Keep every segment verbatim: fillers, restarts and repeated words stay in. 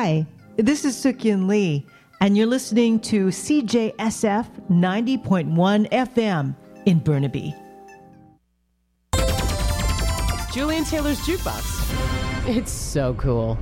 Hi, this is Suk-Yun Lee, and you're listening to C J S F ninety point one F M in Burnaby. Julian Taylor's Jukebox. It's so cool.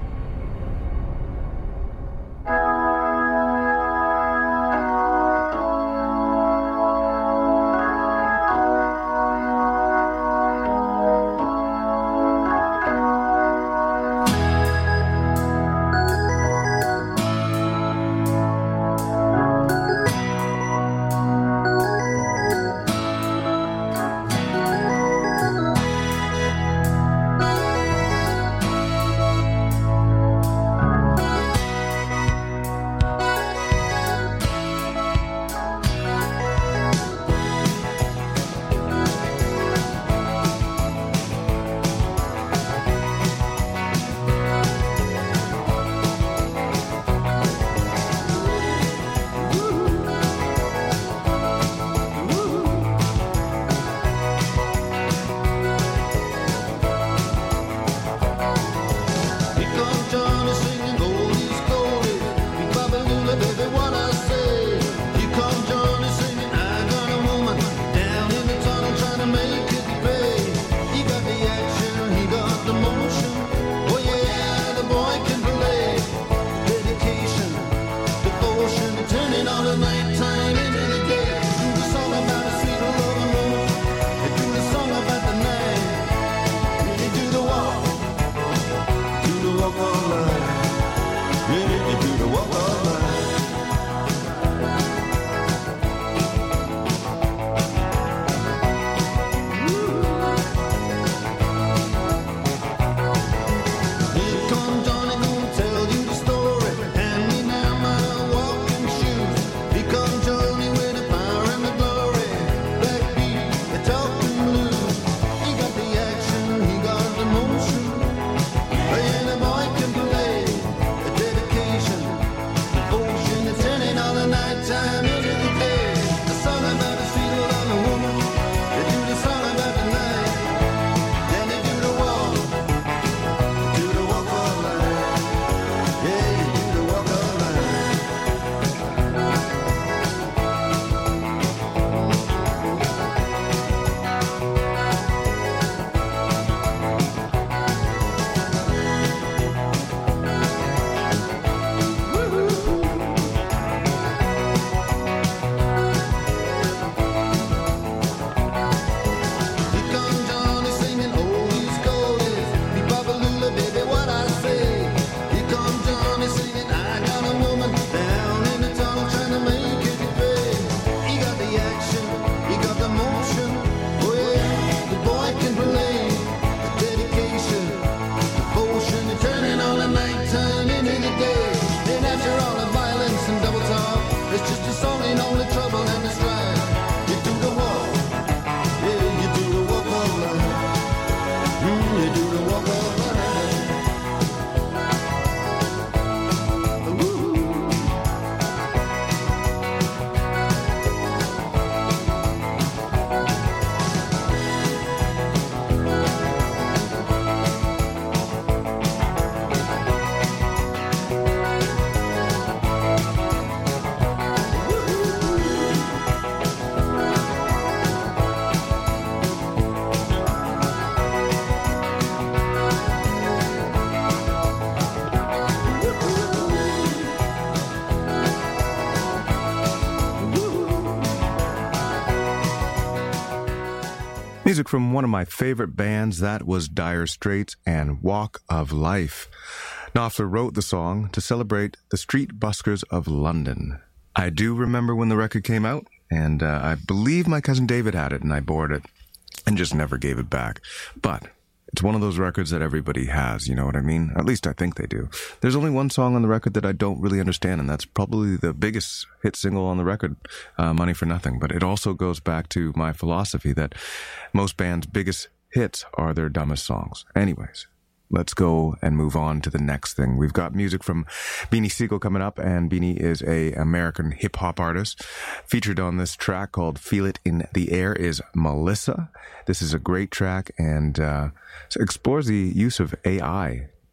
Music from one of my favorite bands, that was Dire Straits and Walk of Life. Knopfler wrote the song to celebrate the street buskers of London. I do remember when the record came out, and uh, I believe my cousin David had it, and I borrowed it and just never gave it back. But it's one of those records that everybody has, you know what I mean? At least I think they do. There's only one song on the record that I don't really understand, and that's probably the biggest hit single on the record, uh, Money for Nothing. But it also goes back to my philosophy that most bands' biggest hits are their dumbest songs. Anyways, let's go and move on to the next thing. We've got music from Beanie Sigel coming up, and Beanie is a American hip-hop artist. Featured on this track called Feel It in the Air is Melissa. This is a great track, and uh, explores the use of A I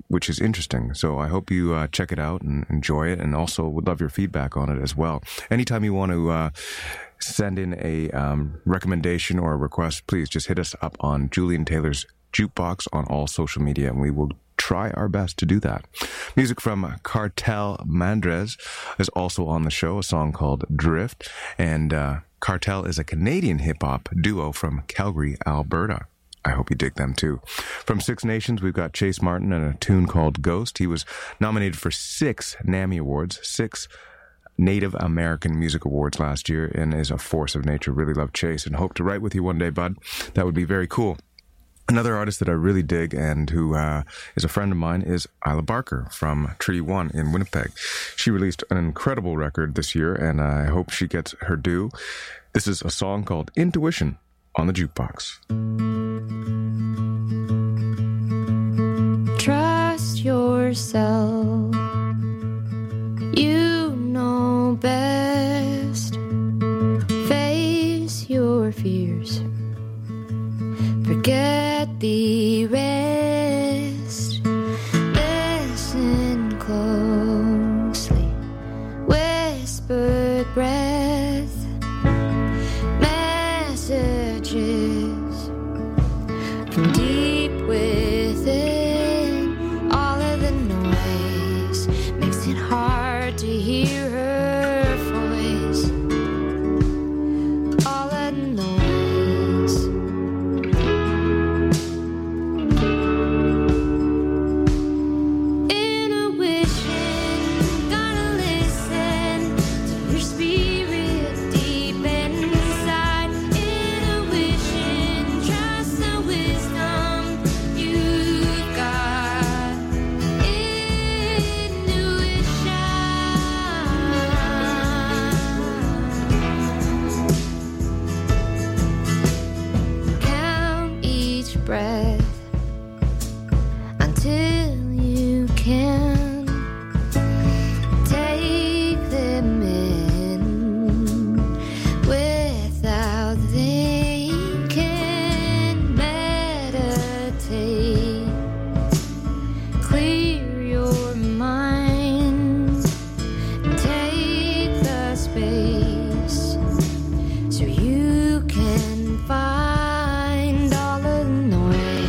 which is interesting. So I hope you uh, check it out and enjoy it, and also would love your feedback on it as well. Anytime you want to uh, send in a um, recommendation or a request, please just hit us up on Julian Taylor's Jukebox on all social media, and we will try our best to do that. Music from Cartel Mandres is also on the show, a song called Drift, and uh, Cartel is a Canadian hip-hop duo from Calgary, Alberta. I hope you dig them too. From Six Nations, we've got Chase Martin and a tune called Ghost. He was nominated for six NAMI Awards, six Native American Music Awards last year, and is a force of nature. Really love Chase and hope to write with you one day, bud. That would be very cool. Another artist that I really dig and who uh, is a friend of mine is Isla Barker from Treaty One in Winnipeg. She released an incredible record this year, and I hope she gets her due. This is a song called Intuition on the Jukebox. Trust yourself. You know best. Face your fears. Forget the rest. Listen closely. Whispered breath. Messages from deep within. All of the noise makes it hard to hear her voice. All of the noise. Breath until you can take them in without thinking. Meditate, clear your mind, take the space so you can find all of the noise.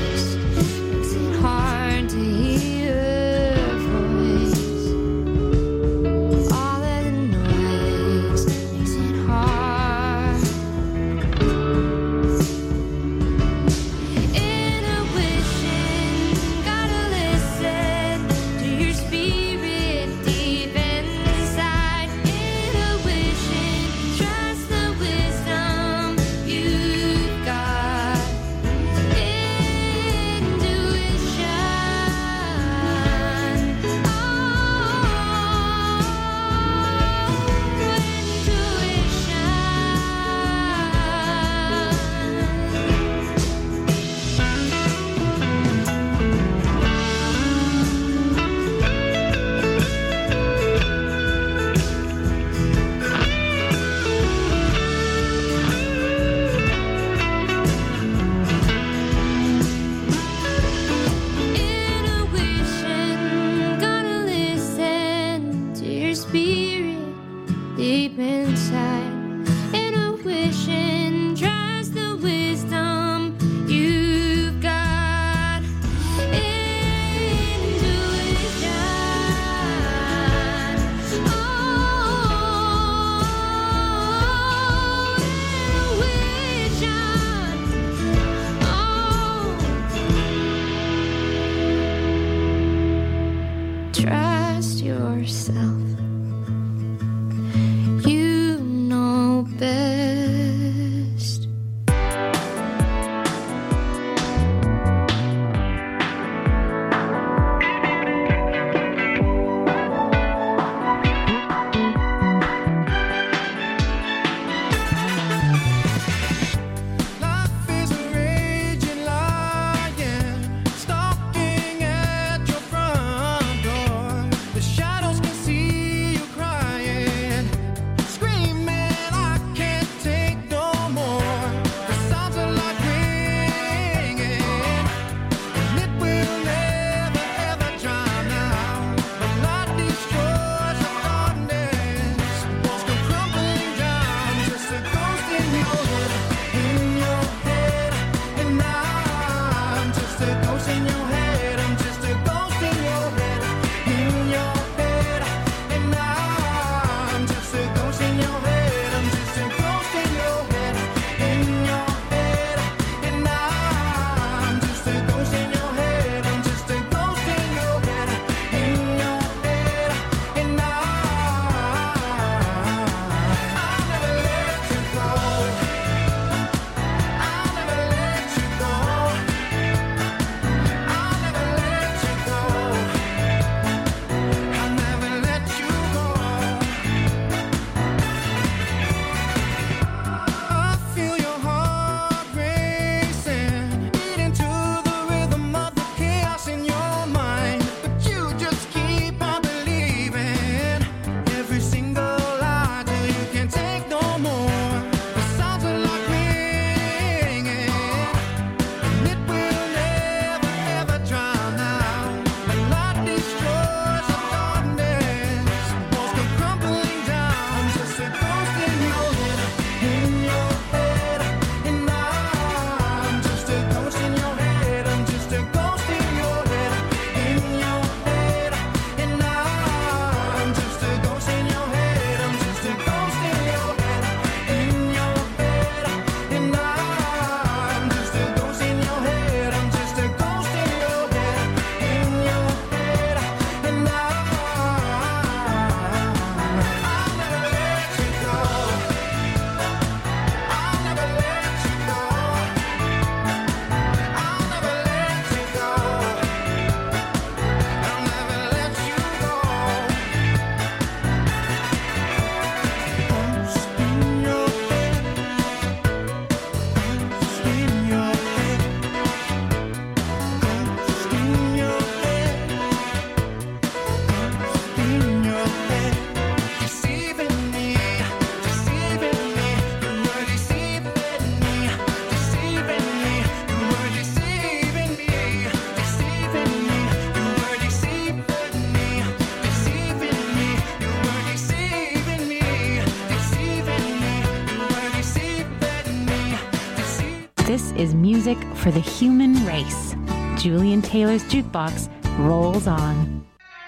This is music for the human race. Julian Taylor's Jukebox rolls on.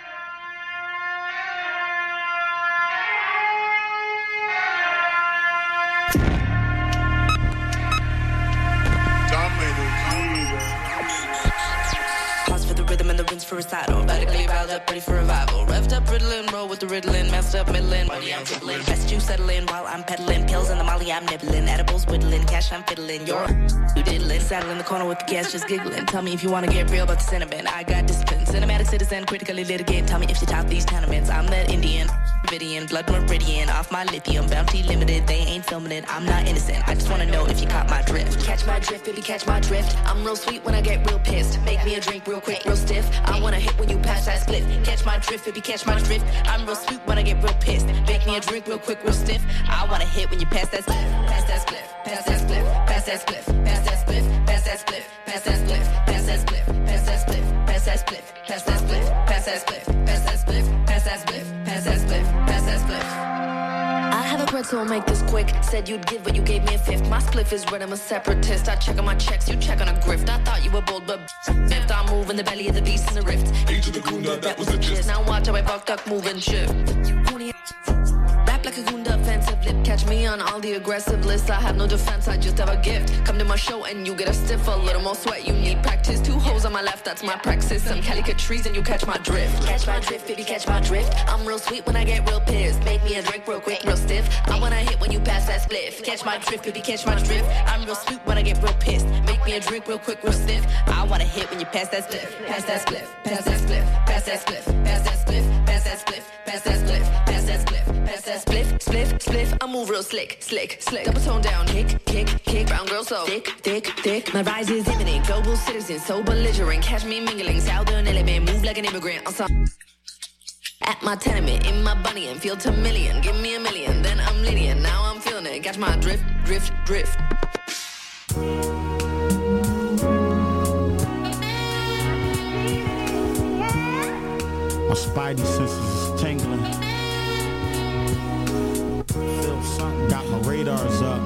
For recital, radically riled up, ready for revival. Revved up, riddling, roll with the riddling, messed up, middling. Money I'm fiddling, best you settling while I'm peddling. Pills in the molly I'm nibbling, edibles whittling, cash I'm fiddling. You're you diddling, saddle in the corner with the gas just giggling. Tell me if you wanna get real about the sentiment. I got discipline, cinematic citizen, critically litigate. Tell me if you top these tenements. I'm that Indian, Vidian, blood meridian, off my lithium, bounty limited. They ain't filming it. I'm not innocent. I just wanna know if you caught my drift. Catch my drift, baby, catch my drift. I'm real sweet when I get real pissed. Make me a drink real quick, real stiff. I wanna hit when you pass that split. Catch my drift, baby, catch my drift. I'm real sweet when I get real pissed. Make me a drink real quick, real stiff. I wanna hit when you pass that split. Pass that split. Pass that split. Pass that split. Pass that split. Pass that split. Pass that split. Pass that split. Pass that split. Pass that split. Pass that split. Pass that split. Pass that split. Pass that split. Pass that split. Pass that split. I have a pretzel, make this quick. Said you'd give, but you gave me a fifth. My spliff is red, I'm a separatist. I check on my checks, you check on a grift. I thought you were bold, but if I move in the belly of the beast in the rift. Age of the Gunda, that was the gist. Now watch how I fucked up, moving shit. Rap like a Gunda, offensive lip. Catch me on all the aggressive lists. I have no defense, I just have a gift. Come to my show and you get a stiff, a little more sweat. You need practice. Two hoes on my left, that's my praxis. Some calicut trees and you catch my drift. Catch my drift, baby, catch my drift. I'm real sweet when I get real pissed. Make me a drink real quick, real stiff. I wanna hit when you pass that spliff. Catch my drift, baby, catch my drift. I'm real sweet when I get real pissed. Make me a drink real quick, real stiff. I wanna hit when you pass that spliff. Pass that spliff, pass that spliff, pass that spliff, pass that spliff, pass that spliff, pass that spliff, pass that spliff, pass that spliff, spliff, spliff. I move real slick, slick, slick. Double tone down, kick, kick, kick. Brown girl so thick, thick, thick. My rise is imminent. Global citizen, so belligerent. Catch me mingling, southern element. Move like an immigrant. I'm sorry. At my tenement, in my bunny and feel to million. Give me a million, then I'm Lydian. Now I'm feeling it. Catch my drift, drift, drift. My spidey senses is tingling. Feel something, got my radars up.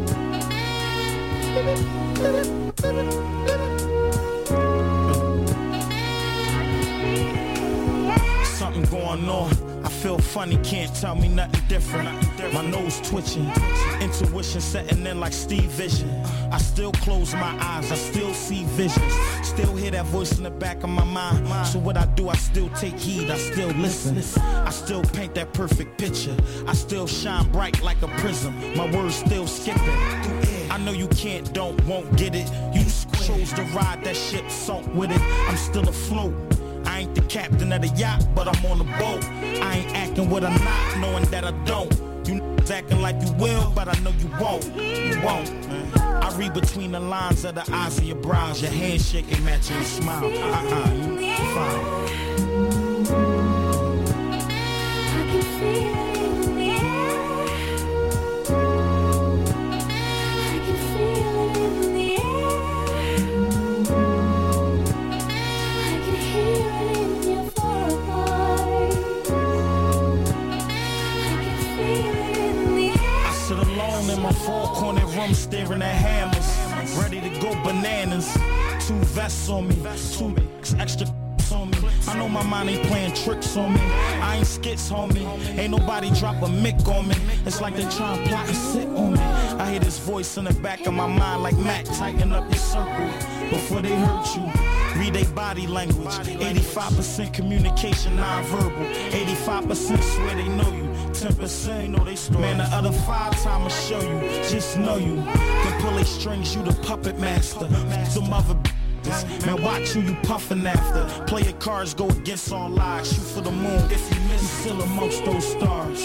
Something going on. I feel funny, can't tell me nothing different. My nose twitching, intuition setting in like Steve Vision. I still close my eyes, I still see visions. Still hear that voice in the back of my mind. So what I do, I still take heed, I still listen. I still paint that perfect picture. I still shine bright like a prism. My words still skipping. I know you can't, don't, won't get it. You chose to ride that ship, sunk with it. I'm still afloat. I ain't the captain of the yacht, but I'm on the boat. I ain't acting what I'm not, knowing that I don't. You acting like you will, but I know you won't. You won't, man. I read between the lines of the eyes of your brows. Your handshake ain't matching your smile. Uh-uh, you fine. I can feel it in the air. I can feel it in the air. I can hear it in your foreheart. I can feel it in the air. I sit alone in my four-corner room staring at hammers, ready to go bananas. Two vests on me, two extra on me. I know my mind ain't playing tricks on me. I ain't skits, homie. Ain't nobody drop a mic on me. It's like they trying to plot and sit on me. I hear this voice in the back of my mind like Mac, tighten up your circle before they hurt you. Read they body language. eighty-five percent communication non-verbal. eighty-five percent swear they know you. ten percent you know they story. Man, the other five time I'll show you. Just know you can pull a strings, you the puppet master. Some other man, watch who you puffin' after. Play your cards, go against all odds. Shoot for the moon. If you miss, you're still amongst those stars.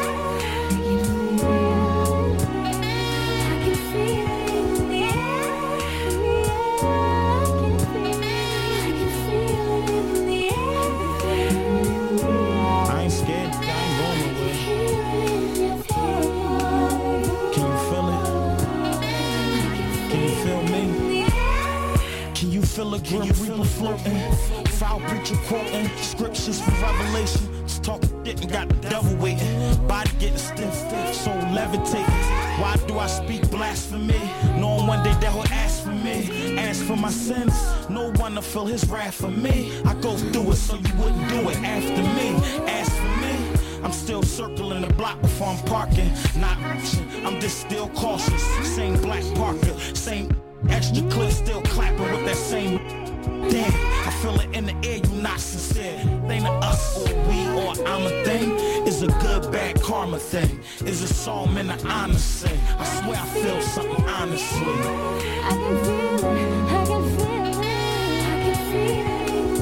Feel a grim reaper floating, foul preacher quoting, scriptures from Revelation. Just talk shit and got the devil waiting. Body getting stiff, soul levitating. Why do I speak blasphemy? Knowing hoping one day that he'll ask for me, ask for my sins. No one to feel his wrath for me. I go through it so you wouldn't do it after me. Ask for me. I'm still circling the block before I'm parking. Not rushing, I'm just still cautious. Same black Parker, same extra clip, still clapping with that same. Damn, I feel it in the air, you not sincere. Ain't a us or we or I'm a thing. Is a good, bad karma thing. Is a song in the honest sing. I swear I feel something honestly. I can feel it, I can feel it, I can feel it.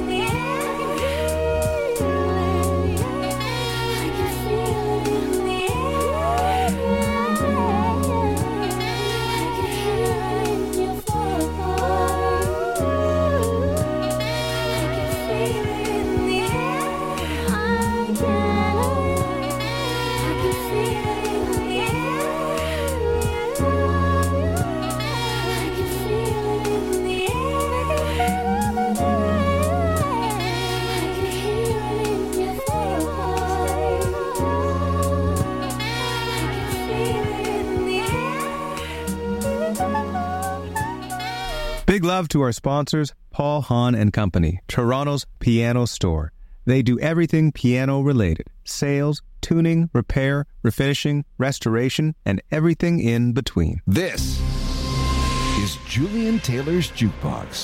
Big love to our sponsors, Paul Hahn and Company, Toronto's piano store. They do everything piano-related. Sales, tuning, repair, refinishing, restoration, and everything in between. This is Julian Taylor's Jukebox.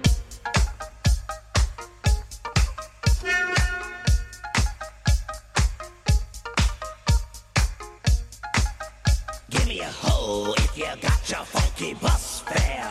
Give me a hoe if you got your funky bus fare.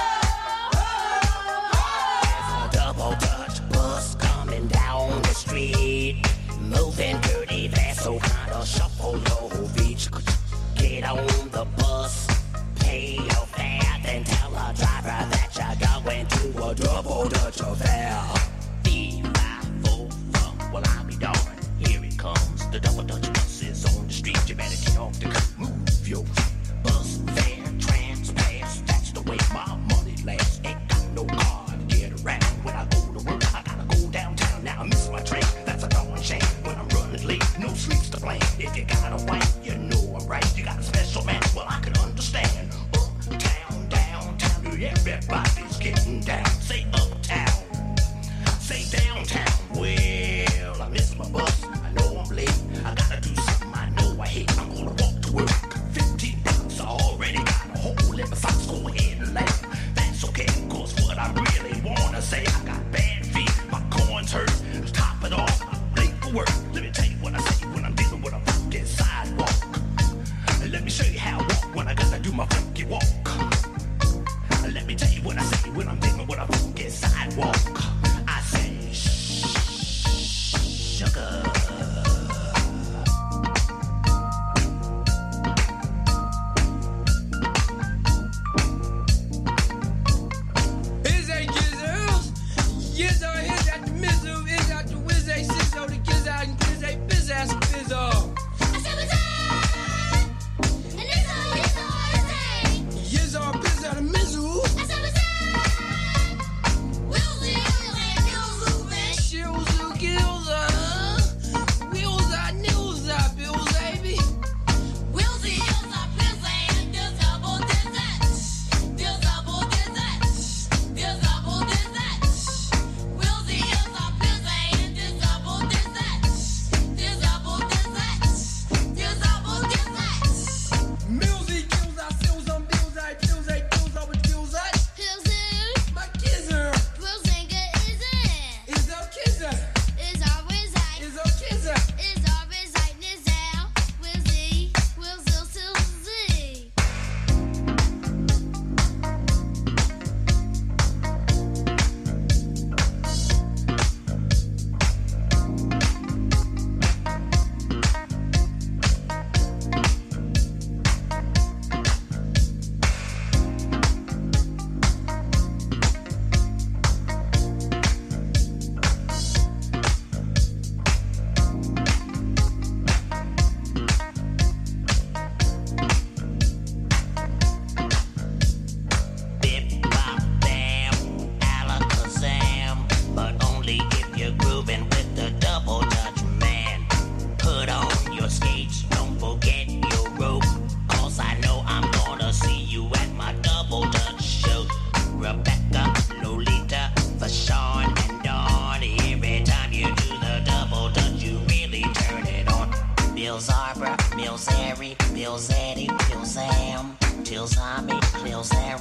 Moving dirty, that's so kind of shuffle low beach. Get on the bus, pay your fare, then tell a driver that you're going to a double Dutch affair. Three, five, four, four, well I'll be darned. Here it comes, the double Dutch bus is on the street. You better get off the cut, move your bus fare, trans-pass. That's the way my money lasts. Ain't got no car to get around. When I go to work, I gotta go downtown. Now I miss my train. That's a darn shame. When I'm running late, no sleeps to blame. If you got a wife, you know I'm right. You got a special man, well I can understand. Uptown, downtown, everybody's getting down. Say uptown, say downtown. Well, I miss my bus. I know I'm late. I gotta do something I know I hate. I'm gonna walk to work. Fifteen bucks, I already got a hole in my socks. Go ahead and laugh. That's okay, cause what I really wanna say, I got bad feet, my corns hurt. Top it off, I'm late for work. Let me tell you what I say when I'm dealing with a funky sidewalk. Let me show you how I walk when I gotta do my funky walk. Let me tell you what I say when I'm dealing with a funky sidewalk. I say, sugar. Yes, our biz out of Mizzou.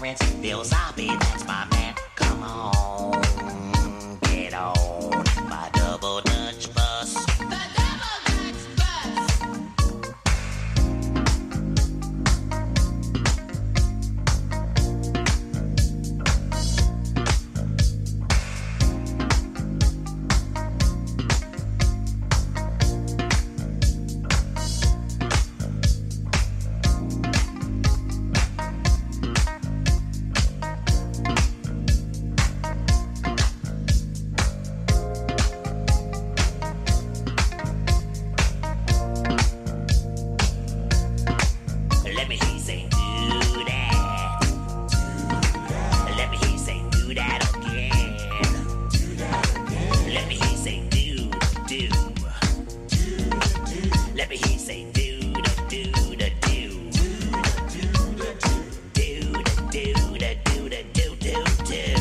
Prince Philosophy, that's my man. Come on, get on my double Dutch bus. The double Dutch bus. Let me hear you say do that. Let me hear you say do that again. Let me hear you say do, do. Let me hear you say do, da, do, da, do. Do, da, do, da, do, da, do, do, do.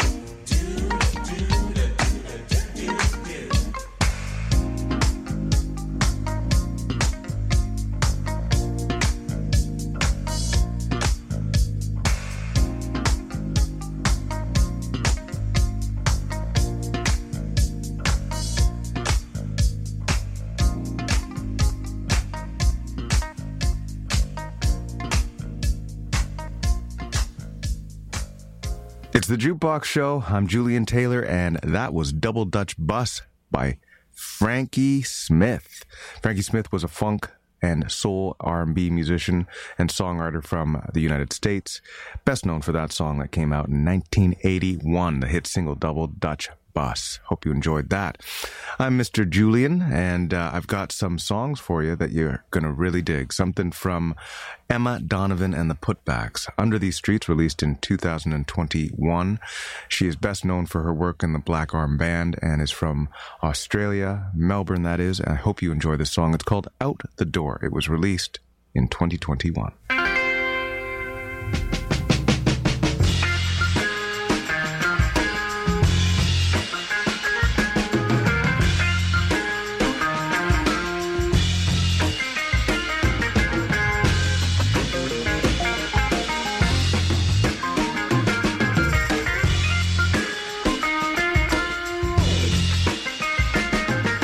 It's the Jukebox Show. I'm Julian Taylor, and that was Double Dutch Bus by Frankie Smith. Frankie Smith was a funk and soul R and B musician and songwriter from the United States, best known for that song that came out in nineteen eighty-one, the hit single Double Dutch Bus. Hope you enjoyed that. I'm Mister Julian, and uh, I've got some songs for you that you're going to really dig. Something from Emma Donovan and the Putbacks. Under These Streets, released in two thousand twenty-one. She is best known for her work in the Black Arm Band and is from Australia, Melbourne that is. And I hope you enjoy this song. It's called Out the Door. It was released in twenty twenty-one.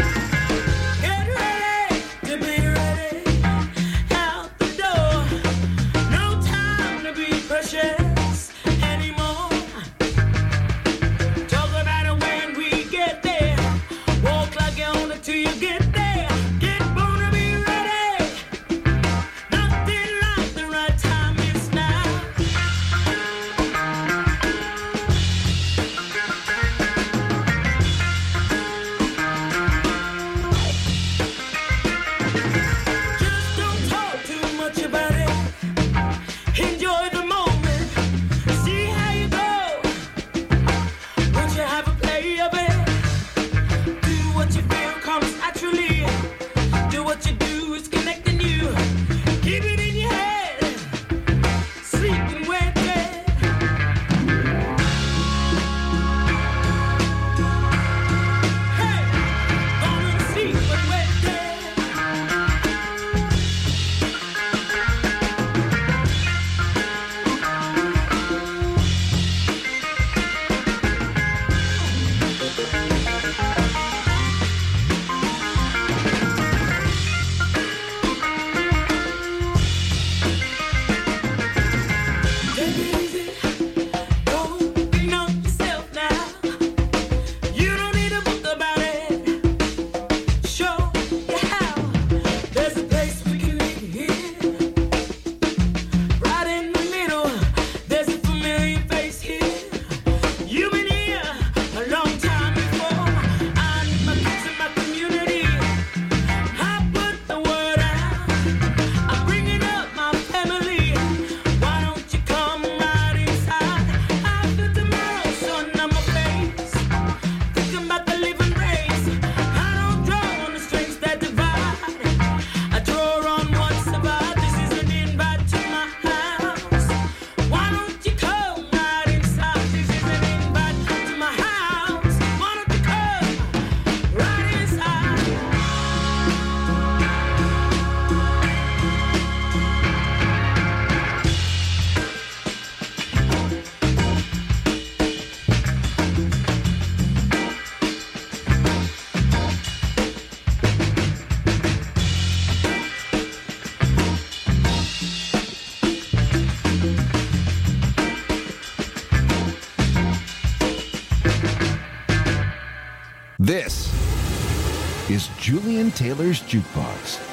Get ready to be ready out the door. This is Julian Taylor's Jukebox.